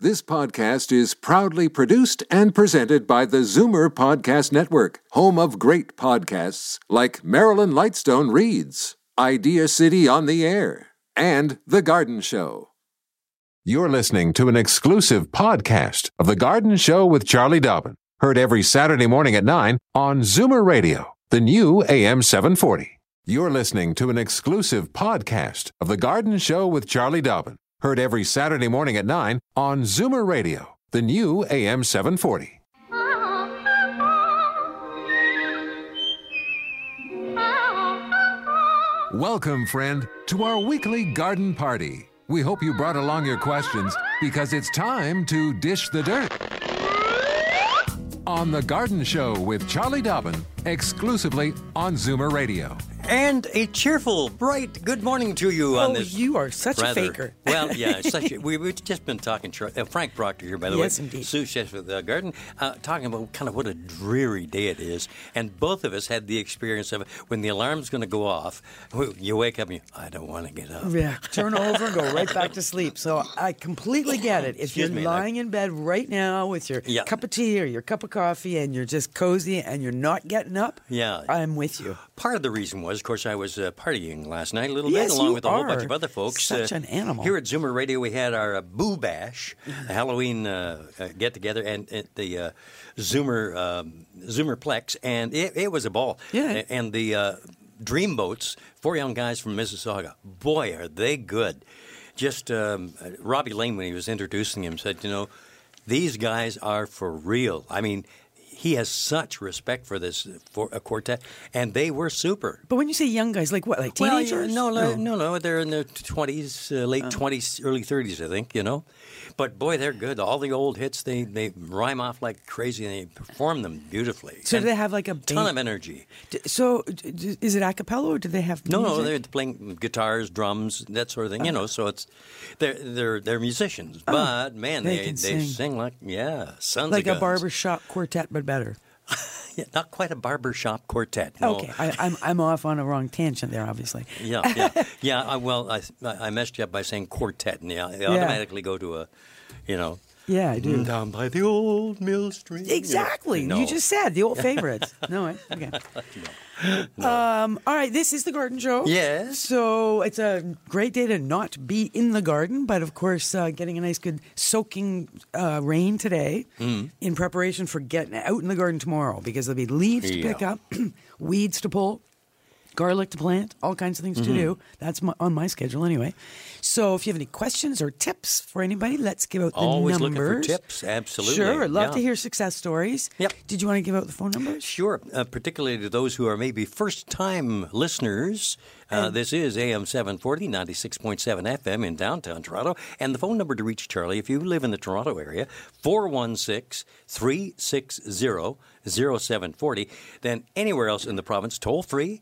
This podcast is proudly produced and presented by the Zoomer Podcast Network, home of great podcasts like Marilyn Lightstone Reads, Idea City on the Air, and The Garden Show. You're listening to an exclusive podcast of The Garden Show with Charlie Dobbin, heard every Saturday morning at 9 on Zoomer Radio, the new AM 740. You're listening to an exclusive podcast of The Garden Show with Charlie Dobbin, heard every Saturday morning at 9 on Zoomer Radio, the new AM 740. Welcome, friend, to our weekly garden party. We hope you brought along your questions because it's time to dish the dirt. On The Garden Show with Charlie Dobbin, exclusively on Zoomer Radio. And a cheerful, bright good morning to you on this. Oh, you are such a faker. Well, yeah, we've just been talking. Frank Proctor here, by the way. Yes, indeed. Sous chef of the garden, talking about kind of what a dreary day it is. And both of us had the experience of when the alarm's going to go off, you wake up and I don't want to get up. Yeah, turn over and go right back to sleep. So I completely get it. If you're lying in bed right now with your cup of tea or your cup of coffee and you're just cozy and you're not getting up, I'm with you. Part of the reason was, of course, I was partying last night a little bit, along with a whole bunch of other folks. Such an animal. Here at Zoomer Radio, we had our Boo Bash, a Halloween get-together, and at the Zoomerplex, and it was a ball. Yeah. And the Dreamboats, 4 young guys from Mississauga, boy, are they good. Just Robbie Lane, when he was introducing him, said, these guys are for real. I mean, he has such respect for this for a quartet, and they were super. But when you say young guys, like what, like teenagers? Well, no, they're in their 20s, late 20s, early 30s, I think, But, boy, they're good. All the old hits, they rhyme off like crazy, and they perform them beautifully. So do they have like a ton of energy. So is it a cappella, or do they have music? No, they're playing guitars, drums, that sort of thing, so it's they're musicians. But, man, they sing like, sons of guns. Like a barbershop quartet, but better. Yeah, not quite a barbershop quartet. No. Okay, I'm off on a wrong tangent there, obviously. Yeah. I messed you up by saying quartet, and they automatically go to a, Yeah, I do. Down by the old mill stream. Exactly. No. You just said the old favorites. Okay. No. All right, this is the Garden Show. Yes. So it's a great day to not be in the garden, but of course getting a nice good soaking rain today in preparation for getting out in the garden tomorrow, because there'll be leaves to pick up, weeds to pull, garlic to plant, all kinds of things to do. That's on my schedule anyway. So if you have any questions or tips for anybody, let's give out the Always numbers. Looking for tips, absolutely. Sure, I'd love to hear success stories. Yep. Did you want to give out the phone numbers? Sure, particularly to those who are maybe first-time listeners. This is AM 740, 96.7 FM in downtown Toronto. And the phone number to reach Charlie, if you live in the Toronto area, 416-360-0740. Then anywhere else in the province, toll-free,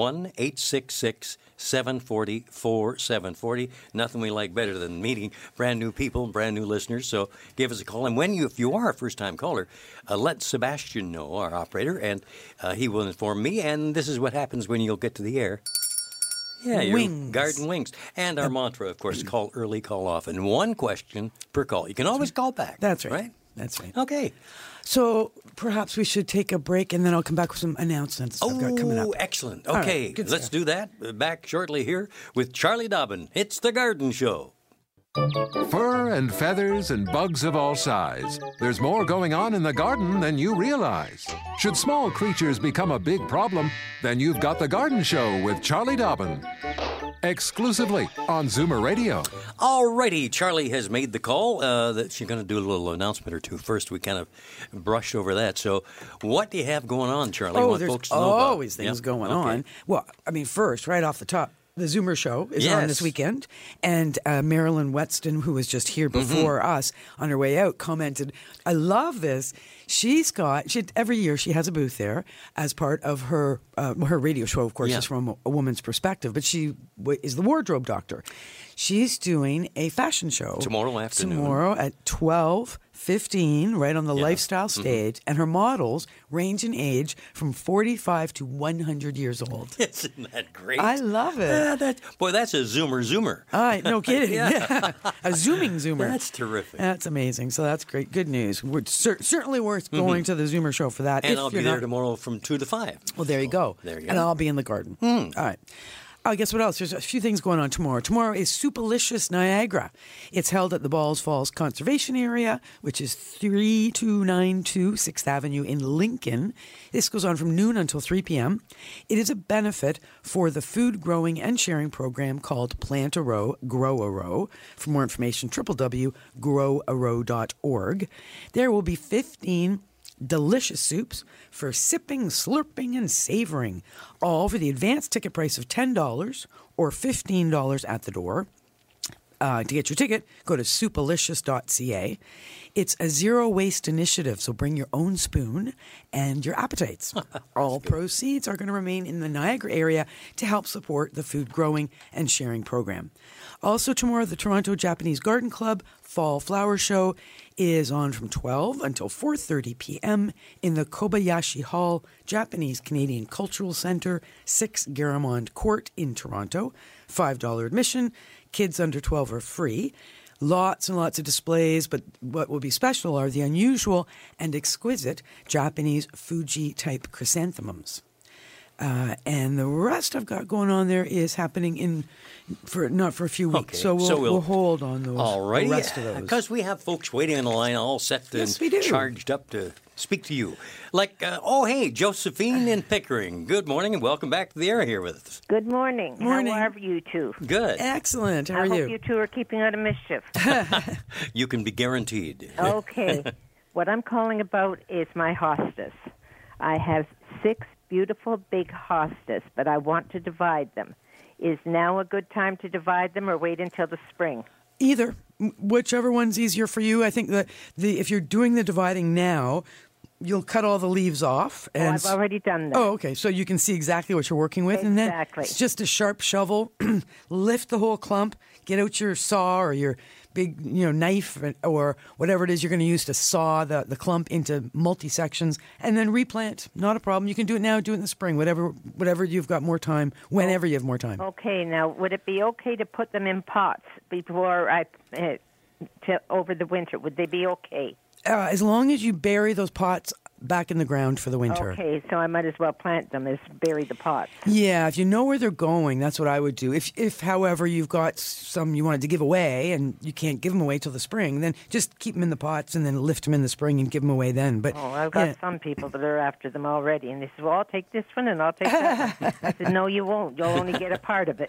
1-866-740-4740. Nothing we like better than meeting brand new people, brand new listeners. So give us a call. And if you are a first-time caller, let Sebastian know, our operator, and he will inform me. And this is what happens when you'll get to the air. Yeah, your garden wings. And our mantra, of course, call early, call often. One question per call. You can always call back. That's right. That's right. Okay. So perhaps we should take a break, and then I'll come back with some announcements I've got coming up. Oh, excellent. Okay, right, let's do that. Back shortly here with Charlie Dobbin. It's The Garden Show. Fur and feathers and bugs of all size. There's more going on in the garden than you realize. Should small creatures become a big problem, then you've got The Garden Show with Charlie Dobbin. Exclusively on Zoomer Radio. Alrighty, Charlie has made the call that she's going to do a little announcement or two. First, we kind of brushed over that. So what do you have going on, Charlie? Oh, what there's folks know about? always things going on. Well, I mean, first, right off the top, the Zoomer Show is on this weekend, and Marilyn Wetston, who was just here before us on her way out, commented, I love this. Every year she has a booth there as part of her radio show. Of course, is from a woman's perspective, but she is the wardrobe doctor. She's doing a fashion show tomorrow afternoon. Tomorrow at 12:15, right on the Lifestyle stage, and her models range in age from 45 to 100 years old. Isn't that great? I love it. That's a zoomer. No kidding. Yeah. A zooming zoomer. That's terrific. That's amazing. So that's great. Good news. We're certainly worth going to the Zoomer show for that. And I'll be there tomorrow from 2 to 5. Well, there you go. There you go. And I'll be in the garden. All right. Guess what else? There's a few things going on tomorrow. Tomorrow is Supalicious Niagara. It's held at the Balls Falls Conservation Area, which is 3292 6th Avenue in Lincoln. This goes on from noon until 3 p.m. It is a benefit for the food growing and sharing program called Plant a Row, Grow a Row. For more information, www.growarow.org. There will be 15 delicious soups for sipping, slurping, and savoring, all for the advanced ticket price of $10 or $15 at the door. To get your ticket, go to supalicious.ca. It's a zero-waste initiative, so bring your own spoon and your appetites. All proceeds are going to remain in the Niagara area to help support the food growing and sharing program. Also tomorrow, the Toronto Japanese Garden Club Fall Flower Show is on from 12 until 4:30 p.m. in the Kobayashi Hall Japanese Canadian Cultural Centre, 6 Garamond Court in Toronto. $5 admission. Kids under 12 are free. Lots and lots of displays, but what will be special are the unusual and exquisite Japanese Fuji-type chrysanthemums. And the rest I've got going on there is happening not for a few weeks. Okay. So we'll hold on those. All right. The rest of those. Because we have folks waiting on the line all set Yes, we do. charged up to speak to you. Like, hey, Josephine in Pickering. Good morning and welcome back to the air here with us. Good morning. Morning. How are you two? Good. Excellent. How I are hope you? you two are keeping out of mischief. You can be guaranteed. Okay. What I'm calling about is my hostas. I have 6 beautiful big hostas, but I want to divide them. Is now a good time to divide them or wait until the spring? Either. Whichever one's easier for you. I think that if you're doing the dividing now, you'll cut all the leaves off. And I've already done that. Oh, okay. So you can see exactly what you're working with. And then Exactly. it's just a sharp shovel. Lift the whole clump. Get out your saw or your big knife or whatever it is you're going to use to saw the clump into multi-sections and then replant. Not a problem. You can do it now, do it in the spring, whatever you've got more time, whenever you have more time. Okay. Now, would it be okay to put them in pots before over the winter? Would they be okay? As long as you bury those pots back in the ground for the winter. Okay, so I might as well plant them as bury the pots. Yeah, if you know where they're going, that's what I would do. If however, you've got some you wanted to give away and you can't give them away till the spring, then just keep them in the pots and then lift them in the spring and give them away then. But I've got some people that are after them already, and they say, well, I'll take this one and I'll take that one. I said, no, you won't. You'll only get a part of it.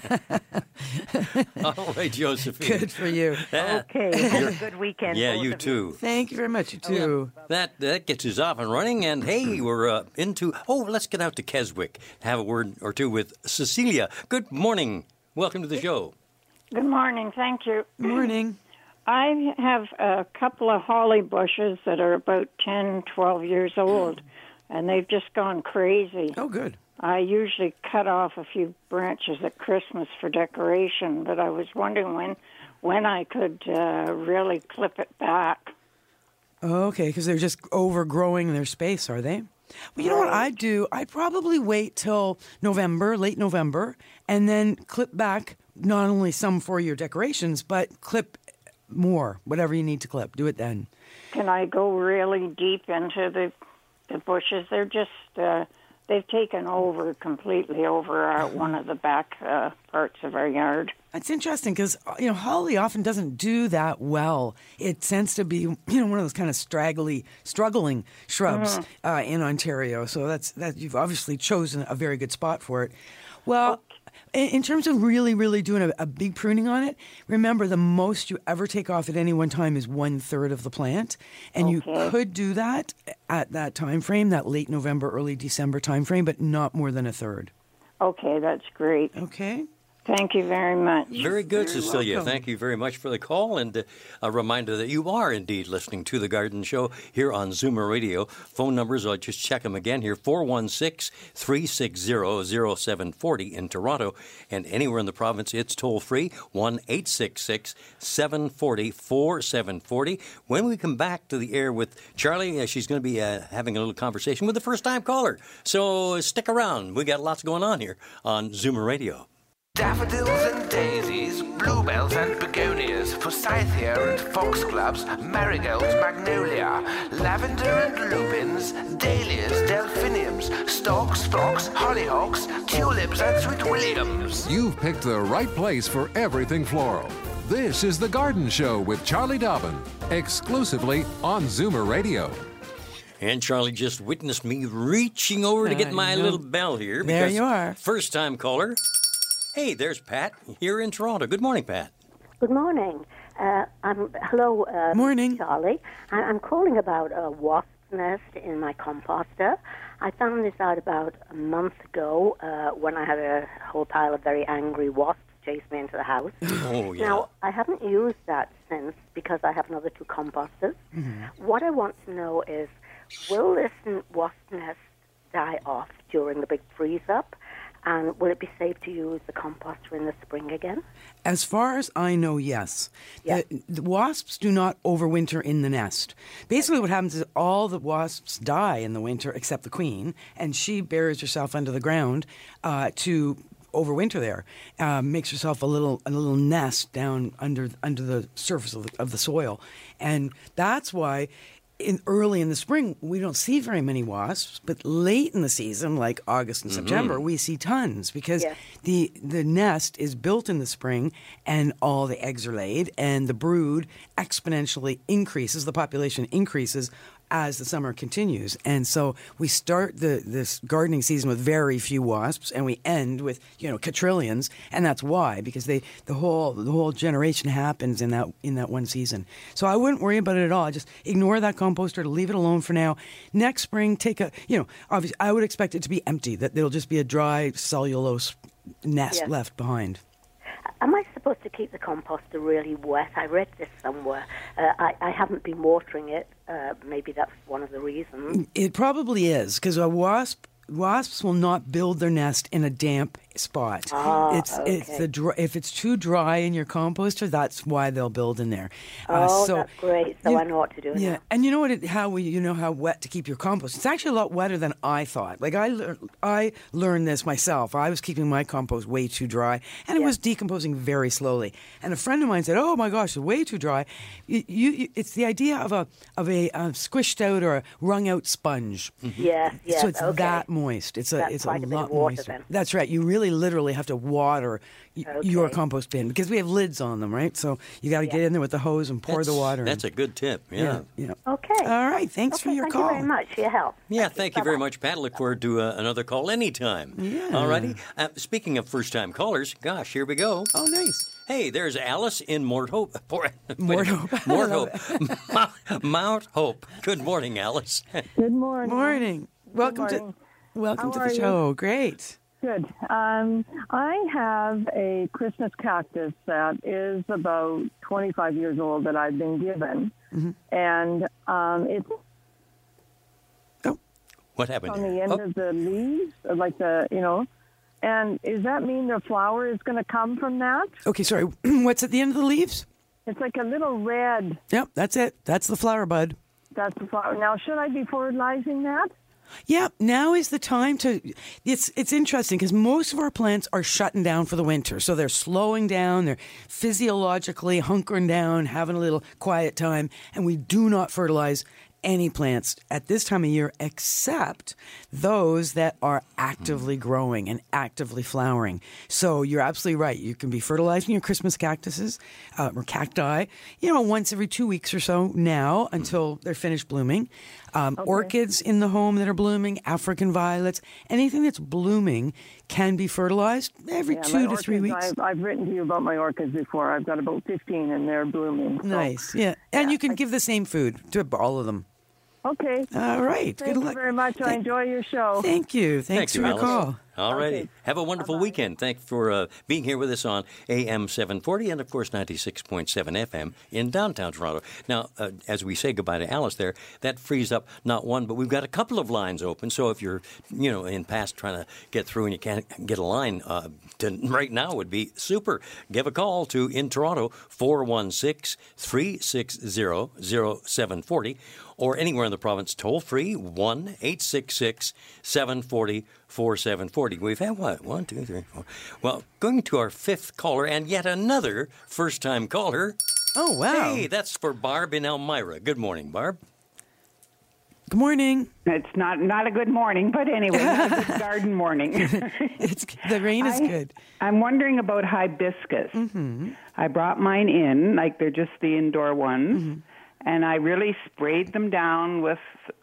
All right, Josephine. Good for you. Okay, have a good weekend. Yeah, both you of too. Thank you very much. You too. That gets us off and running. And hey, we're let's get out to Keswick. Have a word or two with Cecilia. Good morning. Welcome to the show. Good morning. Thank you. Morning. I have a couple of holly bushes that are about 10, 12 years old, and they've just gone crazy. Oh, good. I usually cut off a few branches at Christmas for decoration, but I was wondering when I could really clip it back. Okay, because they're just overgrowing their space, are they? Well, you know what I'd do? I'd probably wait till November, late November, and then clip back not only some for your decorations, but clip more, whatever you need to clip. Do it then. Can I go really deep into the bushes? They're just, they've taken completely over one of the back parts of our yard. It's interesting because, holly often doesn't do that well. It tends to be, one of those kind of struggling shrubs in Ontario. So that you've obviously chosen a very good spot for it. Well, in terms of really, really doing a big pruning on it, remember the most you ever take off at any one time is 1/3 of the plant. And you could do that at that time frame, that late November, early December time frame, but not more than 1/3. Okay, that's great. Okay. Thank you very much. Very good, Cecilia. welcome. Thank you very much for the call, and a reminder that you are indeed listening to The Garden Show here on Zoomer Radio. Phone numbers, I'll just check them again here, 416-360-0740 in Toronto, and anywhere in the province, it's toll-free, 1-866-740-4740. When we come back to the air with Charlie, she's going to be having a little conversation with the first-time caller. So stick around. We got lots going on here on Zoomer Radio. Daffodils and daisies, bluebells and begonias, forsythia and foxgloves, marigolds, magnolia, lavender and lupins, dahlias, delphiniums, stalks, phlox, hollyhocks, tulips and sweet williams. You've picked the right place for everything floral. This is The Garden Show with Charlie Dobbin, exclusively on Zoomer Radio. And Charlie just witnessed me reaching over to get my little bell here. There you are. First-time caller. Hey, there's Pat here in Toronto. Good morning, Pat. Good morning. Hello, Morning. Charlie. I'm calling about a wasp nest in my composter. I found this out about a month ago when I had a whole pile of very angry wasps chase me into the house. Oh, yeah. Now, I haven't used that since because I have another 2 composters. What I want to know is, will this wasp nest die off during the big freeze-up? And will it be safe to use the composter in the spring again? As far as I know, yes. Yeah. The wasps do not overwinter in the nest. Basically, what happens is all the wasps die in the winter except the queen, and she buries herself under the ground to overwinter there. Makes herself a little nest down under the surface of the soil, and that's why. Early in the spring, we don't see very many wasps, but late in the season, like August and September, we see tons because the nest is built in the spring and all the eggs are laid and the brood exponentially increases, the population increases as the summer continues. And so we start this gardening season with very few wasps and we end with, quadrillions, and that's why, because the whole generation happens in that one season. So I wouldn't worry about it at all. Just ignore that composter, leave it alone for now. Next spring, obviously I would expect it to be empty, that there'll just be a dry cellulose nest left behind. Am I supposed to keep the composter really wet? I read this somewhere. I haven't been watering it. Maybe that's one of the reasons. It probably is, because wasps will not build their nest in a damp spot. It's if it's too dry in your composter, that's why they'll build in there. That's great. So I know what to do. Yeah, now. and you know how wet to keep your compost. It's actually a lot wetter than I thought. Like I learned this myself. I was keeping my compost way too dry, and it was decomposing very slowly. And a friend of mine said, "Oh my gosh, it's way too dry." It's the idea of a squished out or a wrung out sponge. Yes. So it's that moist. It's a lot moister. Then. That's right. You really literally have to water your compost bin because we have lids on them, right? So you got to get in there with the hose and pour the water. That's a good tip. Yeah. Okay. All right. Thanks for your call. Thank you very much for your help. Yeah, thank you very much, Pat. Look forward to another call anytime. Yeah. All righty. Speaking of first-time callers, gosh, here we go. Oh, nice. Hey, there's Alice in Mount Hope. Mount Hope. Mount Hope. Good morning, Alice. Good morning. Morning. Welcome to the show. Great. Good. I have a Christmas cactus that is about 25 years old that I've been given, and it's What happened on here? the end of the leaves, And does that mean the flower is going to come from that? Okay, sorry. What's at the end of the leaves? It's like a little red. Yep, that's it. That's the flower bud. That's the flower. Now, should I be fertilizing that? Yeah, now is the time to. It's interesting because most of our plants are shutting down for the winter, so they're slowing down. They're physiologically hunkering down, having a little quiet time, and we do not fertilize any plants at this time of year except those that are actively growing and actively flowering. So you're absolutely right. You can be fertilizing your Christmas cactuses or cacti, once every 2 weeks or so now until they're finished blooming. Orchids in the home that are blooming, African violets, anything that's blooming can be fertilized every 2 to 3 weeks. I've written to you about my orchids before. I've got about 15 and they're blooming. So. Nice, yeah. And you can give the same food to all of them. Okay. All right. Thank you very much. I enjoy your show. Thank you. Thanks for your Alice. call. All righty. Okay. Have a wonderful weekend. Thanks for being here with us on AM 740 and, of course, 96.7 FM in downtown Toronto. Now, as we say goodbye to Alice there, that frees up not one, but we've got a couple of lines open. So if you're, in past trying to get through and you can't get a line, right now would be super. Give a call to, in Toronto, 416-360-0740, or anywhere in the province, toll-free, 1-866-740-4740. We've had, what, 1, 2, 3, 4. Well, going to our fifth caller, and yet another first-time caller. Oh, wow. Hey, that's for Barb in Elmira. Good morning, Barb. Good morning. It's not a good morning, but anyway, not a good garden morning. The rain is good. I'm wondering about hibiscus. Mm-hmm. I brought mine in, like they're just the indoor ones, Mm-hmm. and I really sprayed them down with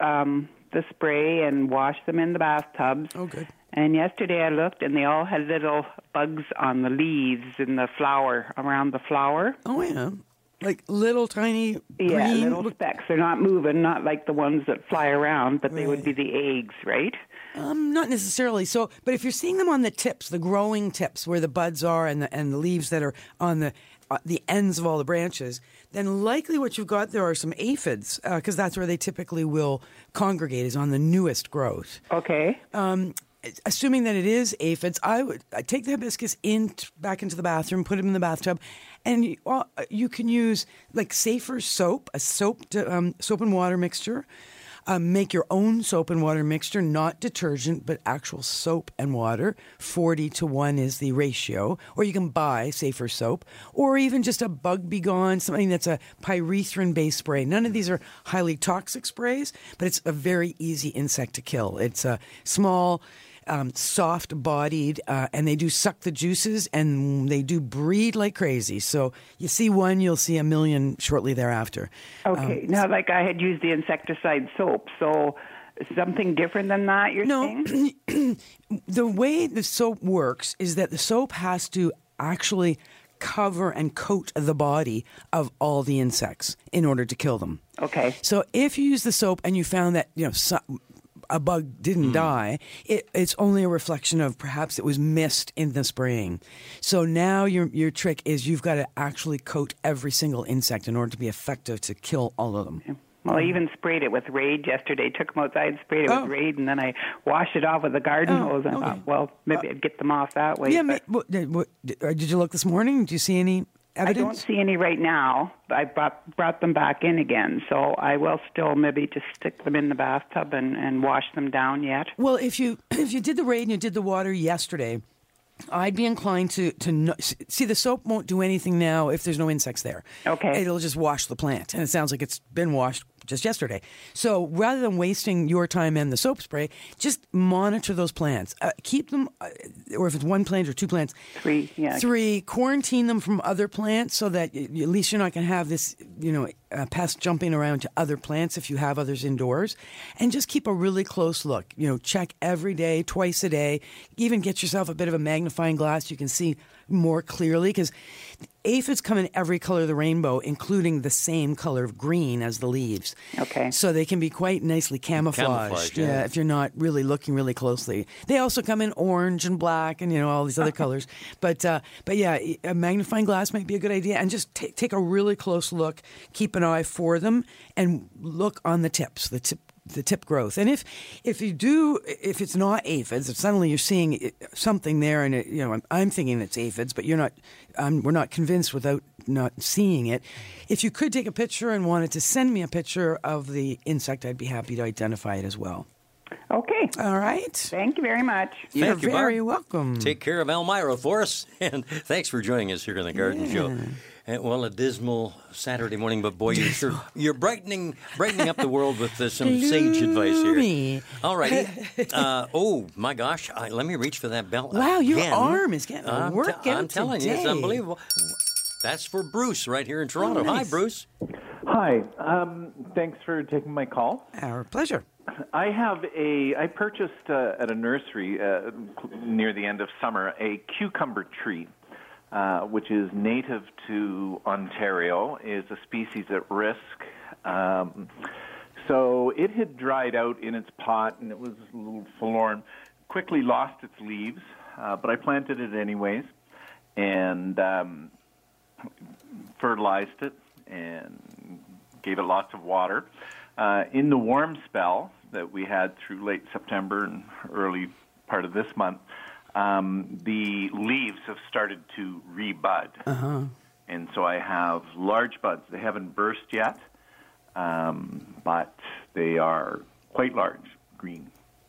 the spray and washed them in the bathtubs. Oh, good. And yesterday I looked, and they all had little bugs on the leaves and the flower, around the flower. Oh, yeah. Like little tiny green. Yeah, little specks. They're not moving, not like the ones that fly around, but they would be the eggs, right? Not necessarily. So, but if you're seeing them on the tips, the growing tips where the buds are and the leaves that are on the ends of all the branches, then likely what you've got there are some aphids, because that's where they typically will congregate, is on the newest growth. Okay. Assuming that it is aphids, I'd take the hibiscus back into the bathroom, put it in the bathtub, and you can use like Safer soap, a soap and water mixture. Make your own soap and water mixture, not detergent, but actual soap and water. 40-1 is the ratio. Or you can buy Safer soap, or even just a Bug Be Gone, something that's a pyrethrin-based spray. None of these are highly toxic sprays, but it's a very easy insect to kill. It's a small, soft-bodied, and they do suck the juices, and they do breed like crazy. So you see one, you'll see a million shortly thereafter. Okay. Now, like I had used the insecticide soap, so something different than that, you're saying? The way the soap works is that the soap has to actually cover and coat the body of all the insects in order to kill them. Okay. So if you use the soap and you found that, a bug didn't die, it's only a reflection of perhaps it was missed in the spraying. So now your trick is you've got to actually coat every single insect in order to be effective to kill all of them. Well, I even sprayed it with Raid yesterday. Took them outside, sprayed it with Raid, and then I washed it off with a garden hose. And I thought, well, maybe I'd get them off that way. Yeah, did you look this morning? Did you see any evidence? I don't see any right now. I brought them back in again, so I will still maybe just stick them in the bathtub and wash them down yet. Well, if you did the Raid and you did the water yesterday, I'd be inclined to see the soap won't do anything now if there's no insects there. Okay. It'll just wash the plant, and it sounds like it's been washed just yesterday. So rather than wasting your time and the soap spray, just monitor those plants. Keep them, or if it's one plant or two plants, three. Quarantine them from other plants so that at least you're not going to have this, pest jumping around to other plants if you have others indoors. And just keep a really close look. Check every day, twice a day. Even get yourself a bit of a magnifying glass. You can see more clearly, because aphids come in every color of the rainbow, including the same color of green as the leaves. Okay. So they can be quite nicely camouflaged. Yeah, if you're not really looking really closely. They also come in orange and black and all these other colors. But yeah, a magnifying glass might be a good idea, and just take a really close look. Keep an eye for them and look on the tips, the tip growth. And if it's not aphids, if suddenly you're seeing something there, and I'm thinking it's aphids, but we're not convinced without not seeing it. If you could take a picture and wanted to send me a picture of the insect, I'd be happy to identify it as well. Okay. All right. Thank you very much. You're very welcome. Take care of Elmira for us, and thanks for joining us here on the Garden Show. Well, a dismal Saturday morning, but boy, you're brightening up the world with some sage advice here. All righty. Oh my gosh! Let me reach for that bell. Wow, again. your arm is getting a workout I'm telling you, it's today. unbelievable. That's for Bruce right here in Toronto. Oh, nice. Hi, Bruce. Hi. Thanks for taking my call. Our pleasure. I purchased at a nursery near the end of summer a cucumber tree. Which is native to Ontario, is a species at risk. So it had dried out in its pot, and it was a little forlorn. quickly lost its leaves, but I planted it anyways and fertilized it and gave it lots of water. In the warm spell that we had through late September and early part of this month, the leaves have started to rebud. And so I have large buds. They haven't burst yet, but they are quite large, green.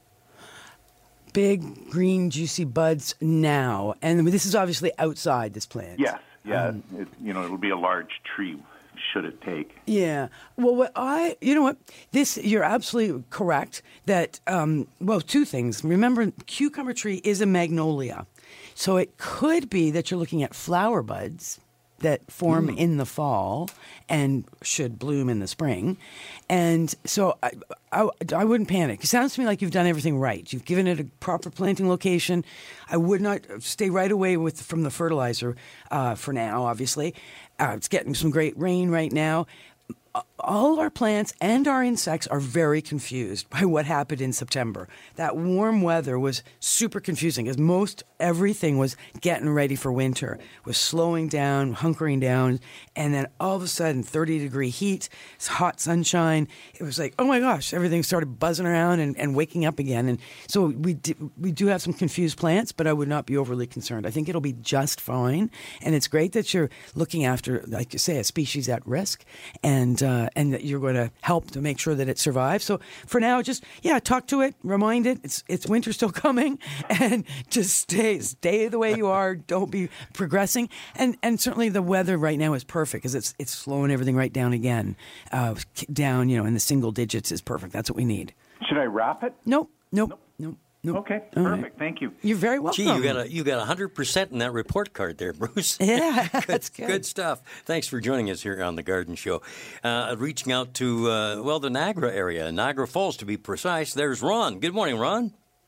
Big, green, juicy buds now. And this is obviously outside, this plant. Yes, yeah. It'll be a large tree, should it take. Yeah. Well, you know what? You're absolutely correct that, two things. Remember, cucumber tree is a magnolia. So it could be that you're looking at flower buds that form in the fall and should bloom in the spring. And so I wouldn't panic. It sounds to me like you've done everything right. You've given it a proper planting location. I would not stay right away from the fertilizer for now, obviously. It's getting some great rain right now. All our plants and our insects are very confused by what happened in September. That warm weather was super confusing because everything was getting ready for winter, was slowing down, hunkering down, and then all of a sudden 30-degree heat, hot sunshine. It was like, oh my gosh, everything started buzzing around and waking up again. And so we do have some confused plants, but I would not be overly concerned. I think it'll be just fine. And it's great that you're looking after, like you say, a species at risk and that you're going to help to make sure that it survives. So for now, just, talk to it, remind it, it's winter still coming, and just stay the way you are. Don't be progressing. And certainly the weather right now is perfect because it's slowing everything right down again. Down, in the single digits is perfect. That's what we need. Should I wrap it? Nope. Okay, perfect. Thank you. You're very welcome. Gee, you got 100% in that report card there, Bruce. Yeah, that's good. Good stuff. Thanks for joining us here on The Garden Show. Reaching out to, the Niagara area, Niagara Falls to be precise. There's Ron. Good morning, Ron.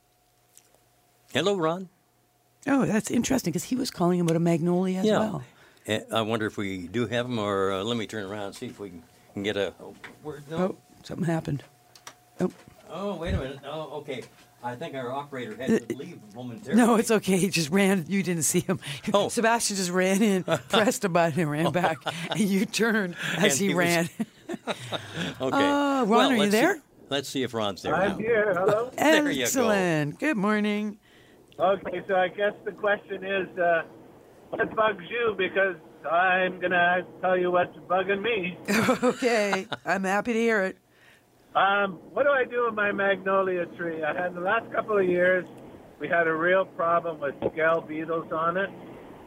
Hello, Ron. Oh, that's interesting because he was calling about a magnolia as well. I wonder if we do have him, or let me turn around and see if we can get a word. No. Oh, something happened. Oh, wait a minute. Oh, okay. I think our operator had to leave momentarily. No, it's okay. He just ran. You didn't see him. Oh. Sebastian just ran in, pressed a button, and ran back. And you turned as he ran. Okay. Ron, are you there? Let's see if Ron's there I'm now. here. Hello. There you go. Excellent. Good morning. Okay, so I guess the question is, what bugs you? Because I'm going to tell you what's bugging me. Okay. I'm happy to hear it. What do I do with my magnolia tree? I had the last couple of years, we had a real problem with scale beetles on it.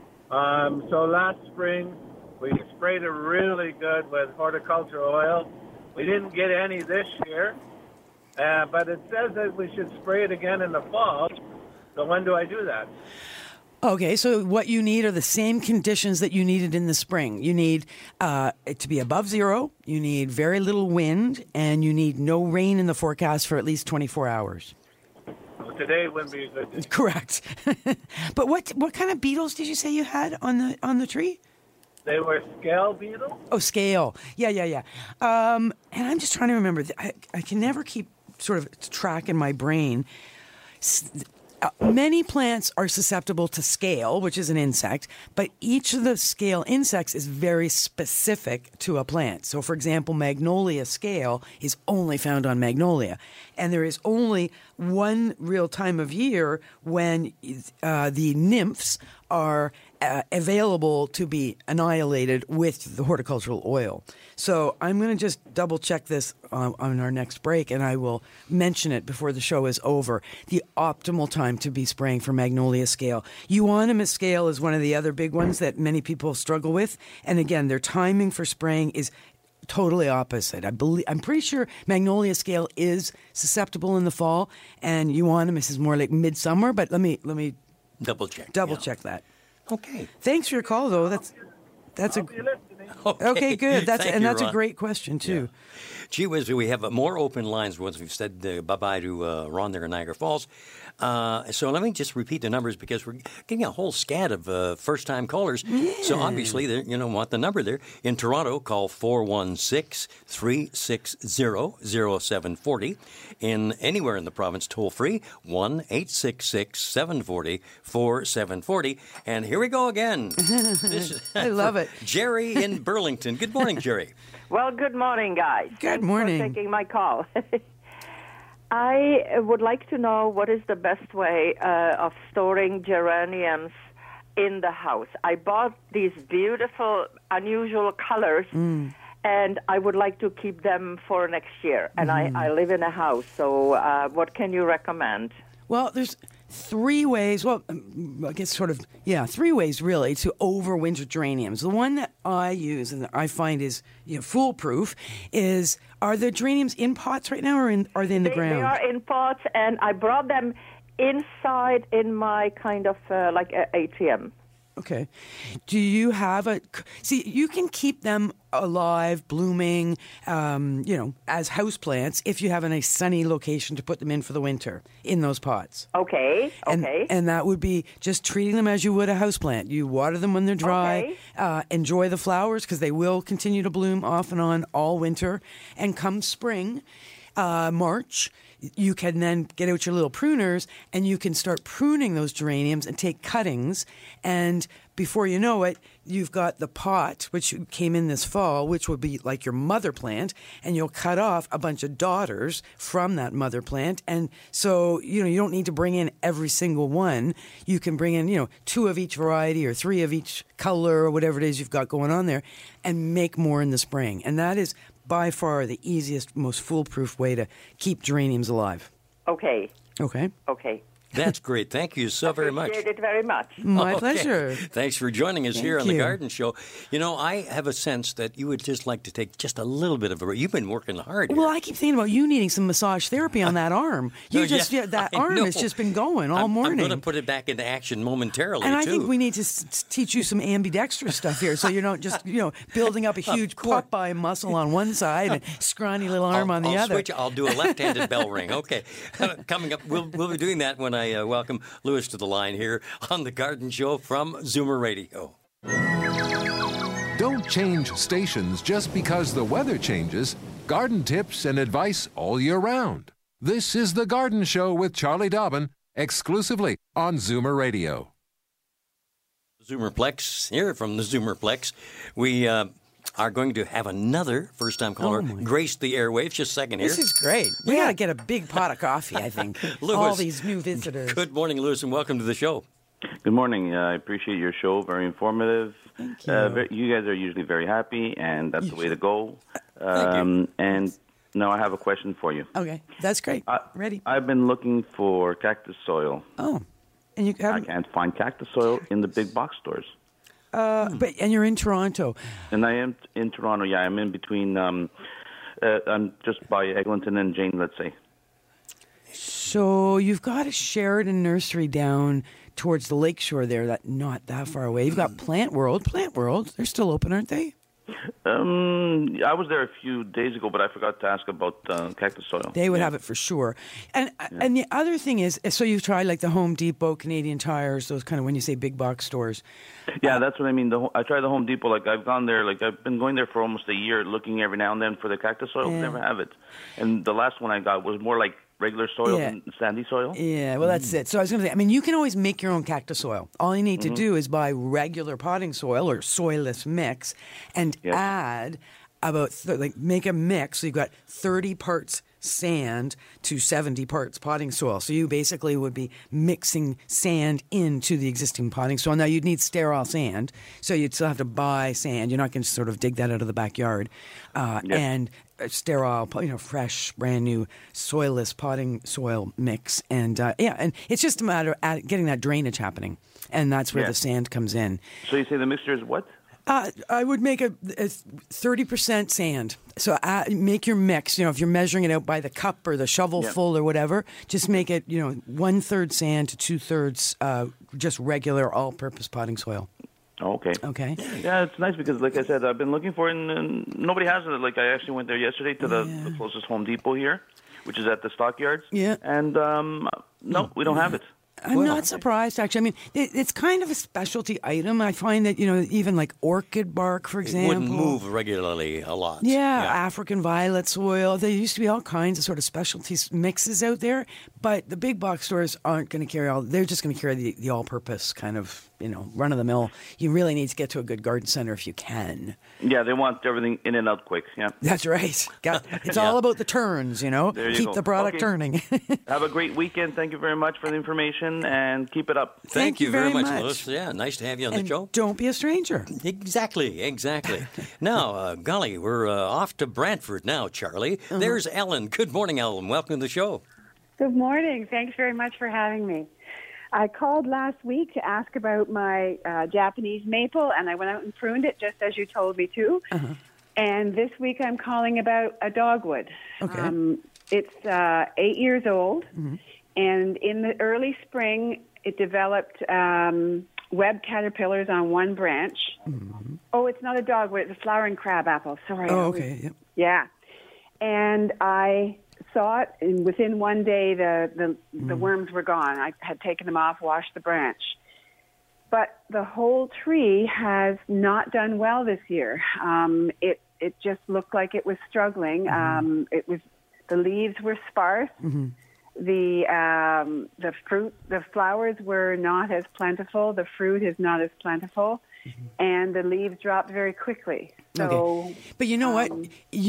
So last spring, we sprayed it really good with horticultural oil. We didn't get any this year, but it says that we should spray it again in the fall. So when do I do that? Okay, so what you need are the same conditions that you needed in the spring. You need it to be above zero, you need very little wind, and you need no rain in the forecast for at least 24 hours. Well, today wouldn't be a good day. Correct. But what kind of beetles did you say you had on the tree? They were scale beetles? Oh, scale. Yeah. And I'm just trying to remember. I can never keep sort of track in my brain. Many plants are susceptible to scale, which is an insect, but each of the scale insects is very specific to a plant. So, for example, magnolia scale is only found on magnolia. And there is only one real time of year when the nymphs are available to be annihilated with the horticultural oil. So I'm going to just double check this on our next break, and I will mention it before the show is over. The optimal time to be spraying for magnolia scale. Euonymus scale is one of the other big ones that many people struggle with. And again, their timing for spraying is totally opposite. I'm pretty sure magnolia scale is susceptible in the fall, and euonymus is more like midsummer. But let me double check. Check that. Okay. Thanks for your call, though. That's I'll be listening. me? Okay, good. That's Thank you, a Ron. great question too. Gee whiz, we have more open lines once we've said bye-bye to Ron there in Niagara Falls. So let me just repeat the numbers because we're getting a whole scat of first-time callers. Yeah. So obviously, want the number there. In Toronto, call 416-360-0740. In anywhere in the province, toll-free, 1-866-740-4740. And here we go again. I love it. Jerry in Burlington. Good morning, Jerry. Well, good morning, guys. Good morning. Thanks for taking my call. I would like to know what is the best way of storing geraniums in the house. I bought these beautiful, unusual colors, and I would like to keep them for next year. And I live in a house, so what can you recommend? Well, there's three ways. Well, I guess three ways really to overwinter geraniums. The one that I use and that I find is foolproof is: are the geraniums in pots right now, or are they in the ground? They are in pots, and I brought them inside in my kind of like ATM. Okay. Do you have you can keep them alive, blooming, as houseplants if you have a nice sunny location to put them in for the winter in those pots. Okay. And that would be just treating them as you would a houseplant. You water them when they're dry, enjoy the flowers because they will continue to bloom off and on all winter. And come spring, March, you can then get out your little pruners and you can start pruning those geraniums and take cuttings. And before you know it, you've got the pot, which came in this fall, which would be like your mother plant, and you'll cut off a bunch of daughters from that mother plant. And so, you don't need to bring in every single one. You can bring in, 2 of each variety or 3 of each color or whatever it is you've got going on there and make more in the spring. And that is by far the easiest, most foolproof way to keep geraniums alive. Okay. That's great. Thank you so very much. Appreciate it very much. My pleasure. Thanks for joining us here on The Garden Show. I have a sense that you would just like to take just a little bit of a... You've been working hard here. Well, I keep thinking about you needing some massage therapy on that arm. That arm has just been going all morning. I'm going to put it back into action momentarily, and I think we need to teach you some ambidextrous stuff here so you're not just, building up a huge Popeye muscle on one side and scrawny little arm on the other. I'll do a left-handed bell ring. Okay. Coming up, we'll be doing that when I welcome Louis to the line here on The Garden Show from Zoomer Radio. Don't change stations just because the weather changes. Garden tips and advice all year round. This is The Garden Show with Charlie Dobbin, exclusively on Zoomer Radio. Zoomerplex, here from the Zoomerplex. We are going to have another first-time caller grace the airwaves. Just a second here. This is great. We got to get a big pot of coffee, I think. Louis, all these new visitors. Good morning, Louis, and welcome to the show. Good morning. I appreciate your show. Very informative. Thank you. You guys are usually very happy, and that's the way to go. Thank you. And now I have a question for you. Okay, that's great. Ready? I've been looking for cactus soil. Oh, and you haven't... I can't find cactus soil in the big box stores. And you're in Toronto. And I am in Toronto. Yeah, I'm in between. I'm just by Eglinton and Jane, let's say. So you've got a Sheridan nursery down towards the lakeshore there, not that far away. You've got Plant World. They're still open, aren't they? I was there a few days ago, but I forgot to ask about cactus soil. They would have it for sure. And the other thing is, so you've tried like the Home Depot, Canadian Tires, those kind of, when you say big box stores. Yeah, that's what I mean. I tried the Home Depot. Like I've gone there. Like I've been going there for almost a year, looking every now and then for the cactus soil. Yeah. Never have it. And the last one I got was more like regular soil than sandy soil. Yeah, well, that's it. So I was going to say, you can always make your own cactus soil. All you need to do is buy regular potting soil or soilless mix and add about, make a mix. So you've got 30 parts sand to 70 parts potting soil. So you basically would be mixing sand into the existing potting soil. Now, you'd need sterile sand, so you'd still have to buy sand. You're not going to sort of dig that out of the backyard. And sterile, fresh, brand new, soilless potting soil mix. And, and it's just a matter of getting that drainage happening. And that's where the sand comes in. So you say the mixture is what? I would make a 30% sand. So make your mix. If you're measuring it out by the cup or the shovel full or whatever, just make it, 1/3 sand to 2/3 just regular all-purpose potting soil. Okay. Okay. Yeah, it's nice because, like I said, I've been looking for it, and nobody has it. Like, I actually went there yesterday to the closest Home Depot here, which is at the Stockyards. Yeah. And, no, we don't have it. I'm not surprised, actually. I mean, it's kind of a specialty item. I find that, even like orchid bark, for example. It wouldn't move regularly a lot. Yeah, African violet soil. There used to be all kinds of sort of specialty mixes out there, but the big box stores aren't going to carry all. They're just going to carry the all-purpose kind of, run-of-the-mill. You really need to get to a good garden center if you can. Yeah, they want everything in and out quick, yeah. That's right. It's all about the turns, There you Keep go. the product turning. Have a great weekend. Thank you very much for the information, and keep it up. Thank you very much, Louis. Yeah, nice to have you on the show. Don't be a stranger. Exactly. Now, golly, we're off to Brantford now, Charlie. There's Ellen. Good morning, Ellen. Welcome to the show. Good morning. Thanks very much for having me. I called last week to ask about my Japanese maple, and I went out and pruned it just as you told me to. And this week I'm calling about a dogwood. Okay. It's 8 years old, and in the early spring it developed web caterpillars on one branch. Oh, it's not a dogwood, it's a flowering crabapple. Sorry. Oh, okay. Yep. Yeah. And I saw it, and within one day the worms were gone. I had taken them off, washed the branch. But the whole tree has not done well this year. It just looked like it was struggling. The leaves were sparse. The fruit, the flowers were not as plentiful. The fruit is not as plentiful, and the leaves dropped very quickly. So, but you know what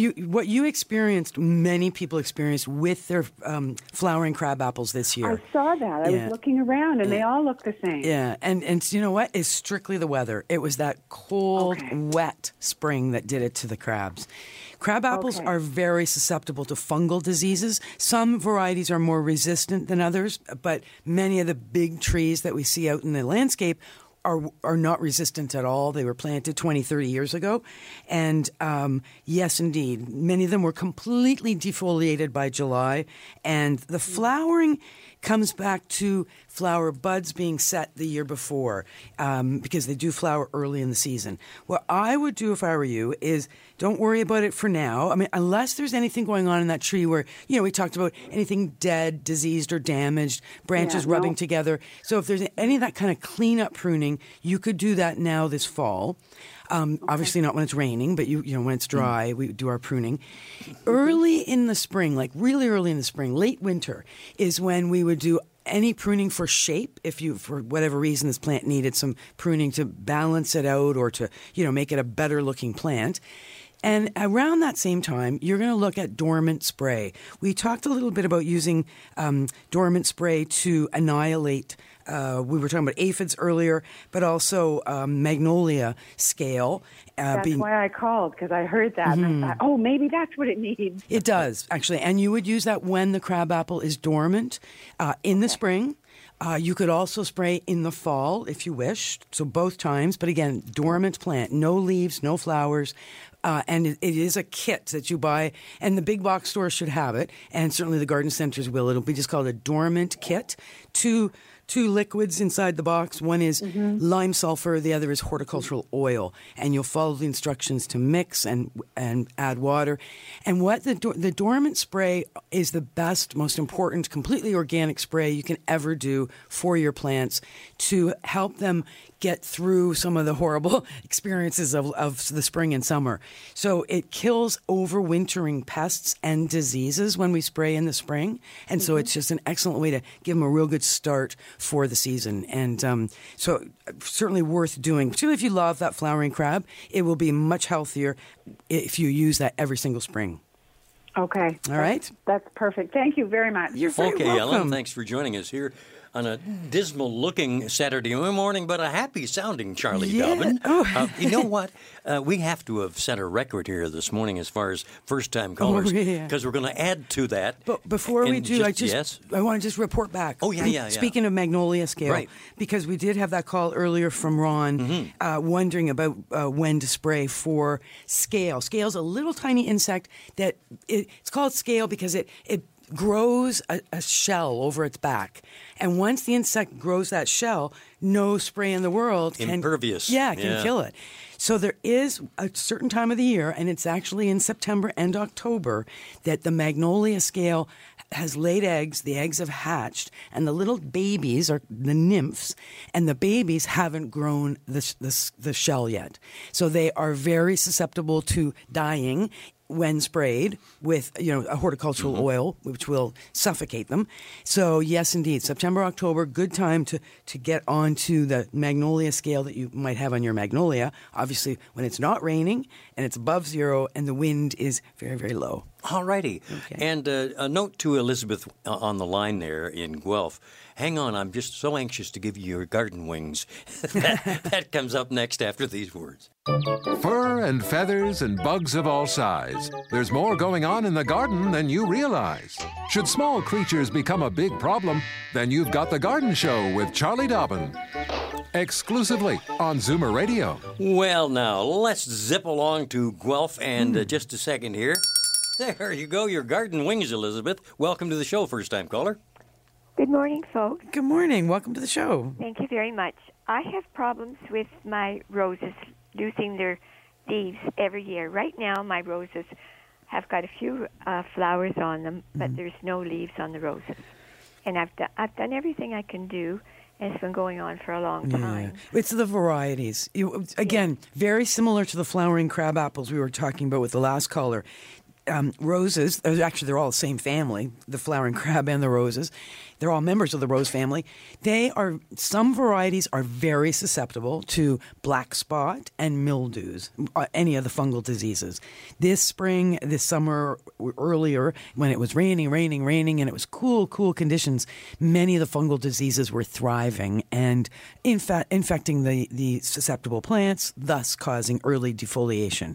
you experienced, many people experienced with their flowering crab apples this year. I saw that. I was looking around, and they all look the same. Yeah, and you know what? It's strictly the weather. It was that cold, wet spring that did it to the crabs. Crab apples are very susceptible to fungal diseases. Some varieties are more resistant than others, but many of the big trees that we see out in the landscape are not resistant at all. They were planted 20, 30 years ago. And yes, indeed, many of them were completely defoliated by July. And the flowering comes back to flower buds being set the year before because they do flower early in the season. What I would do if I were you is don't worry about it for now. I mean, unless there's anything going on in that tree where, we talked about anything dead, diseased, or damaged, branches rubbing together. So if there's any of that kind of cleanup pruning, you could do that now this fall. Obviously not when it's raining, but when it's dry, we do our pruning. Early in the spring, like really early in the spring, late winter, is when we would do any pruning for shape. If you, for whatever reason, this plant needed some pruning to balance it out or to, make it a better looking plant. And around that same time, you're going to look at dormant spray. We talked a little bit about using dormant spray to annihilate. We were talking about aphids earlier, but also magnolia scale. That's why I called, because I heard that. And I thought, maybe that's what it needs. It does, actually. And you would use that when the crabapple is dormant in the spring. You could also spray in the fall if you wish, so both times. But again, dormant plant, no leaves, no flowers. And it is a kit that you buy, and the big box stores should have it, and certainly the garden centers will. It'll be just called a dormant kit. Two liquids inside the box. One is lime sulfur, the other is horticultural oil. And you'll follow the instructions to mix and add water. And what the dormant spray is the best, most important, completely organic spray you can ever do for your plants to help them get through some of the horrible experiences of the spring and summer. So it kills overwintering pests and diseases when we spray in the spring. And so it's just an excellent way to give them a real good start for the season. And so certainly worth doing. Particularly if you love that flowering crab, it will be much healthier if you use that every single spring. Okay. All right. That's perfect. Thank you very much. You're very welcome. Ellen, thanks for joining us here on a dismal-looking Saturday morning, but a happy-sounding Charlie Dobbin. You know what? We have to have set a record here this morning as far as first-time callers, because we're going to add to that. But before we do, I want to just report back. Oh, yeah. Speaking of magnolia scale, because we did have that call earlier from Ron wondering about when to spray for scale. Scale's a little tiny insect that it's called scale because it grows a shell over its back. And once the insect grows that shell, no spray in the world can... Impervious. Can kill it. So there is a certain time of the year, and it's actually in September and October, that the magnolia scale has laid eggs, the eggs have hatched, and the little babies are the nymphs, and the babies haven't grown the shell yet. So they are very susceptible to dying when sprayed with, a horticultural oil, which will suffocate them. So yes, indeed, September, October, good time to get onto the magnolia scale that you might have on your magnolia. Obviously, when it's not raining and it's above zero and the wind is very, very low. All righty. Okay. And a note to Elizabeth on the line there in Guelph. Hang on, I'm just so anxious to give you your garden wings. that comes up next after these words. Fur and feathers and bugs of all size. There's more going on in the garden than you realize. Should small creatures become a big problem, then you've got The Garden Show with Charlie Dobbin. Exclusively on Zoomer Radio. Well, now, let's zip along to Guelph and just a second here. There you go, your garden wings, Elizabeth. Welcome to the show, first-time caller. Good morning, folks. Good morning. Welcome to the show. Thank you very much. I have problems with my roses losing their leaves every year. Right now, my roses have got a few flowers on them, but there's no leaves on the roses. And I've done everything I can do, and it's been going on for a long time. It's the varieties. Again, very similar to the flowering crab apples we were talking about with the last caller. Roses, actually they're all the same family, the flowering crab and the roses. They're all members of the rose family. Some varieties are very susceptible to black spot and mildews, any of the fungal diseases. This spring, this summer, earlier, when it was raining, and it was cool conditions, many of the fungal diseases were thriving and infecting the susceptible plants, thus causing early defoliation.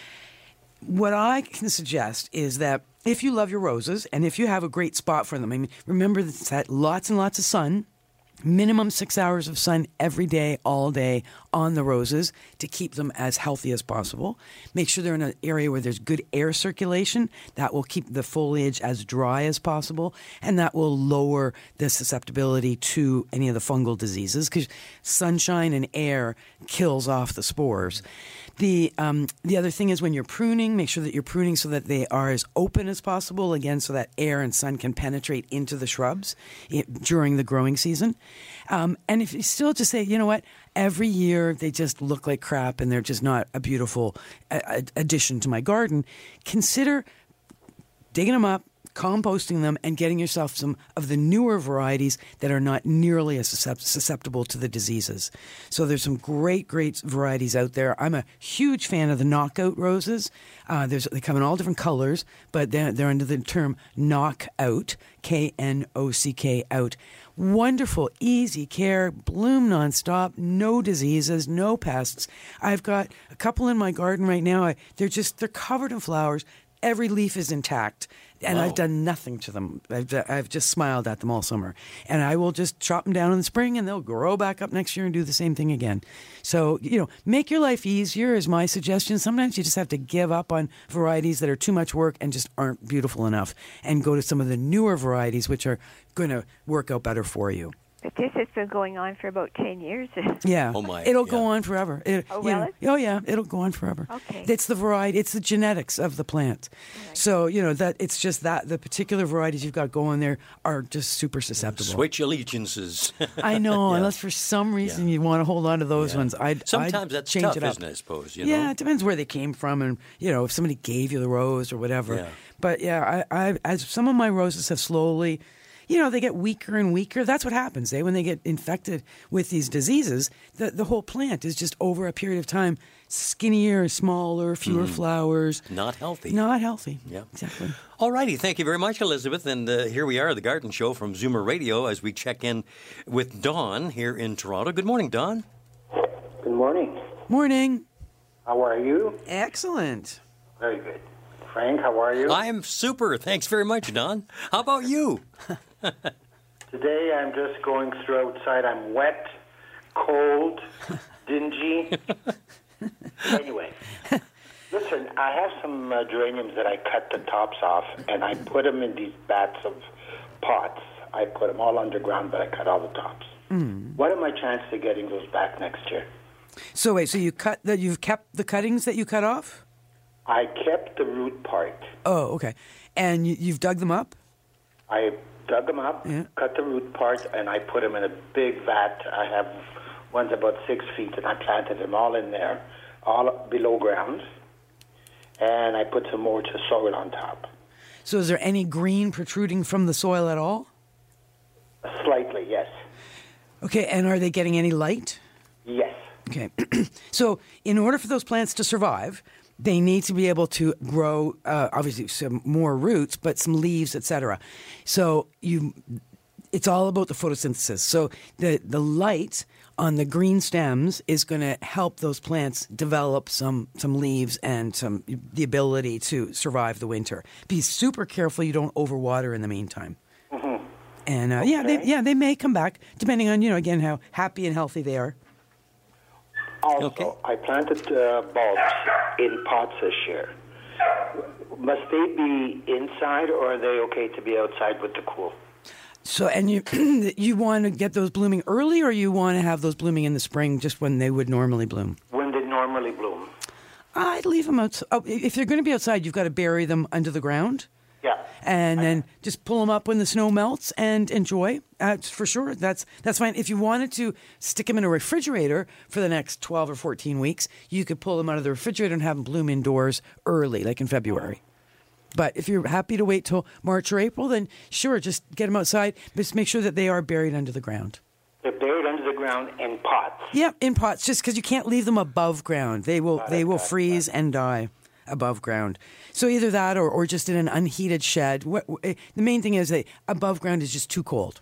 What I can suggest is that if you love your roses and if you have a great spot for them, remember that lots and lots of sun, minimum 6 hours of sun every day, all day on the roses to keep them as healthy as possible. Make sure they're in an area where there's good air circulation. That will keep the foliage as dry as possible, and that will lower the susceptibility to any of the fungal diseases because sunshine and air kills off the spores. The other thing is when you're pruning, make sure that you're pruning so that they are as open as possible, again, so that air and sun can penetrate into the shrubs during the growing season. And if you still just say, you know what, every year they just look like crap and they're just not a beautiful addition to my garden, consider digging them up, composting them, and getting yourself some of the newer varieties that are not nearly as susceptible to the diseases. So there's some great varieties out there. I'm a huge fan of the knockout roses. They come in all different colors, but they're under the term knockout, Knock out. Wonderful, easy care, bloom nonstop, no diseases, no pests. I've got a couple in my garden right now. They're covered in flowers. Every leaf is intact, and I've done nothing to them. I've just smiled at them all summer. And I will just chop them down in the spring, and they'll grow back up next year and do the same thing again. So, make your life easier is my suggestion. Sometimes you just have to give up on varieties that are too much work and just aren't beautiful enough, and go to some of the newer varieties which are going to work out better for you. But this has been going on for about 10 years. Yeah. Oh my. It'll go on forever. Will it? Oh yeah, it'll go on forever. Okay. It's the variety, it's the genetics of the plant. Right. So, that it's just that the particular varieties you've got going there are just super susceptible. Switch allegiances. I know, unless for some reason you want to hold on to those ones. Sometimes that's change tough, it up. isn't it, I suppose? Yeah, it depends where they came from and, if somebody gave you the rose or whatever. Yeah. But yeah, I as some of my roses have slowly, they get weaker and weaker. That's what happens, when they get infected with these diseases, the whole plant is just over a period of time skinnier, smaller, fewer flowers. Not healthy. Not healthy. Yeah. Exactly. All righty. Thank you very much, Elizabeth. And here we are, The Garden Show from Zoomer Radio, as we check in with Dawn here in Toronto. Good morning, Dawn. Good morning. Morning. How are you? Excellent. Very good. Frank, how are you? I'm super. Thanks very much, Don. How about you? Today I'm just going through outside. I'm wet, cold, dingy. Anyway, Listen, I have some geraniums that I cut the tops off, and I put them in these bats of pots. I put them all underground, but I cut all the tops. What are my chances of getting those back next year? So wait, so you've kept the cuttings that you cut off? I kept the root part. Oh, okay. And you've dug them up? I dug them up, cut the root part, and I put them in a big vat. I have one's about 6 feet, and I planted them all in there, all below ground. And I put some more soil on top. So is there any green protruding from the soil at all? Slightly, yes. Okay, and are they getting any light? Yes. Okay. So in order for those plants to survive, they need to be able to grow, obviously, some more roots, but some leaves, etc. So it's all about the photosynthesis. So the light on the green stems is going to help those plants develop some leaves and the ability to survive the winter. Be super careful you don't overwater in the meantime. And they may come back depending on again how happy and healthy they are. Also, I planted bulbs in pots this year. Must they be inside, or are they okay to be outside with the cool? So, and you want to get those blooming early, or you want to have those blooming in the spring, just when they would normally bloom? When they normally bloom. I'd leave them outside. Oh, if they're going to be outside, you've got to bury them under the ground. Yeah. And then just pull them up when the snow melts and enjoy. For sure, that's fine. If you wanted to stick them in a refrigerator for the next 12 or 14 weeks, you could pull them out of the refrigerator and have them bloom indoors early, like in February. But if you're happy to wait till March or April, then sure, just get them outside. But just make sure that they are buried under the ground. They're buried under the ground in pots. Yeah, in pots, just because you can't leave them above ground. They will freeze and die above ground. So either that or just in an unheated shed. The main thing is that above ground is just too cold.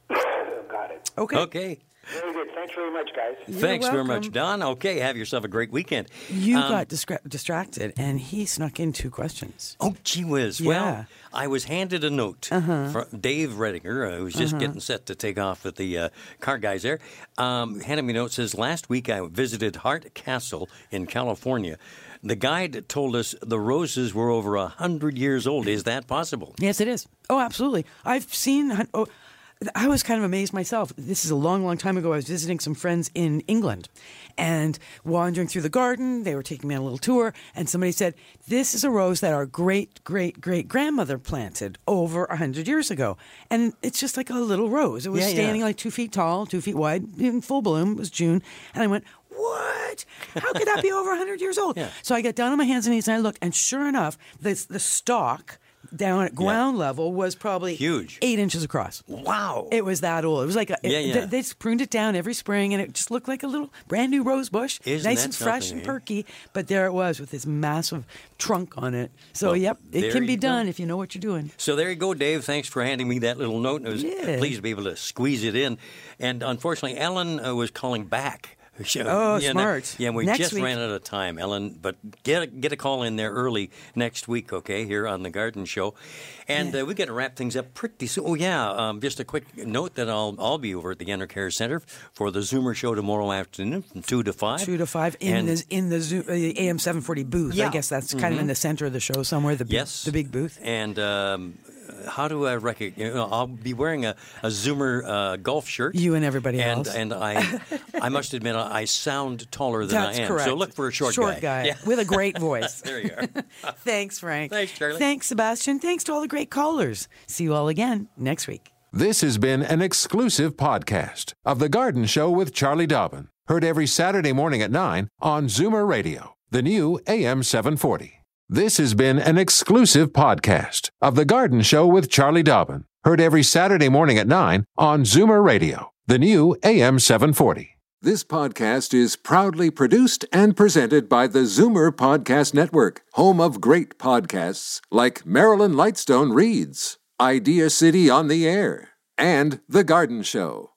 Got it. Okay. Very good. Thanks very much, guys. Thanks very much, Don. Okay, have yourself a great weekend. You got distracted, and he snuck in 2 questions. Oh, gee whiz. Yeah. Well, I was handed a note from Dave Redinger, who's just getting set to take off with the car guys there. Handed me a note, says, last week I visited Hart Castle in California. The guide told us the roses were over 100 years old. Is that possible? Yes, it is. Oh, absolutely. I've seen... I was kind of amazed myself. This is a long, long time ago. I was visiting some friends in England and wandering through the garden. They were taking me on a little tour, and somebody said, this is a rose that our great-great-great-grandmother planted over 100 years ago. And it's just like a little rose. It was standing like 2 feet tall, 2 feet wide, in full bloom. It was June. And I went, what? How could that be over 100 years old? So I got down on my hands and knees, and I looked, and sure enough, the stalk down at ground level was probably huge, 8 inches across. Wow. It was that old. It was like they just pruned it down every spring, and it just looked like a little brand new rose bush. Nice and fresh and perky. But there it was with this massive trunk on it. So, it can be done if you know what you're doing. So there you go, Dave. Thanks for handing me that little note. I was pleased to be able to squeeze it in. And unfortunately, Ellen was calling back. Smart. We next just week. ran out of time, Ellen. But get a call in there early next week, okay, here on the Garden Show. And we got to wrap things up pretty soon. Oh, just a quick note that I'll be over at the Enercare Center for the Zoomer Show tomorrow afternoon from 2 to 5. 2 to 5 in the Zoom, AM 740 booth. I guess that's kind of in the center of the show somewhere, the big booth. And how do I recognize? I'll be wearing a Zoomer golf shirt. You and everybody else. And I must admit, I sound taller than I am. That's correct. So look for a short guy with a great voice. There you are. Thanks, Frank. Thanks, Charlie. Thanks, Sebastian. Thanks to all the great callers. See you all again next week. This has been an exclusive podcast of The Garden Show with Charlie Dobbin. Heard every Saturday morning at 9 on Zoomer Radio, the new AM 740. This has been an exclusive podcast of The Garden Show with Charlie Dobbin. Heard every Saturday morning at 9 on Zoomer Radio, the new AM 740. This podcast is proudly produced and presented by the Zoomer Podcast Network, home of great podcasts like Marilyn Lightstone Reads, Idea City on the Air, and The Garden Show.